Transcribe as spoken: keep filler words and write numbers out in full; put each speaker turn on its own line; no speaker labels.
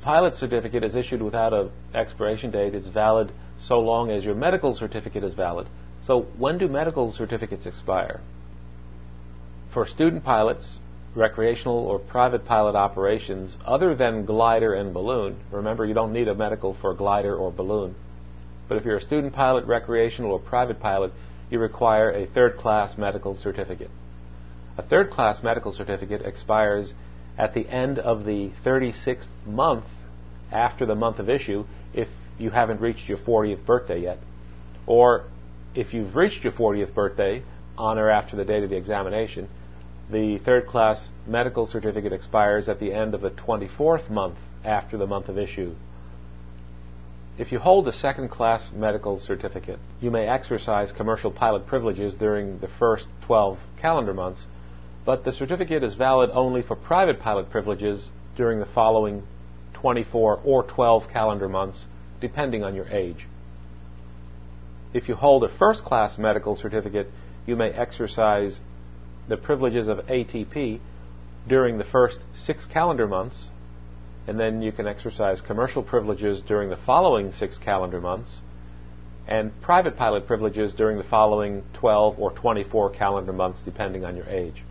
pilot certificate is issued without an expiration date. It's valid so long as your medical certificate is valid. So when do medical certificates expire? For student pilots, recreational or private pilot operations other than glider and balloon, remember you don't need a medical for glider or balloon, but if you're a student pilot, recreational or private pilot, you require a third class medical certificate. A third class medical certificate expires at the end of the thirty-sixth month after the month of issue if you haven't reached your fortieth birthday yet, or if you've reached your fortieth birthday on or after the date of the examination, the third class medical certificate expires at the end of the twenty-fourth month after the month of issue. If you hold a second class medical certificate, you may exercise commercial pilot privileges during the first twelve calendar months, but the certificate is valid only for private pilot privileges during the following twenty-four or twelve calendar months, depending on your age. If you hold a first class medical certificate, you may exercise the privileges of A T P during the first six calendar months, and then you can exercise commercial privileges during the following six calendar months, and private pilot privileges during the following twelve or twenty-four calendar months, depending on your age.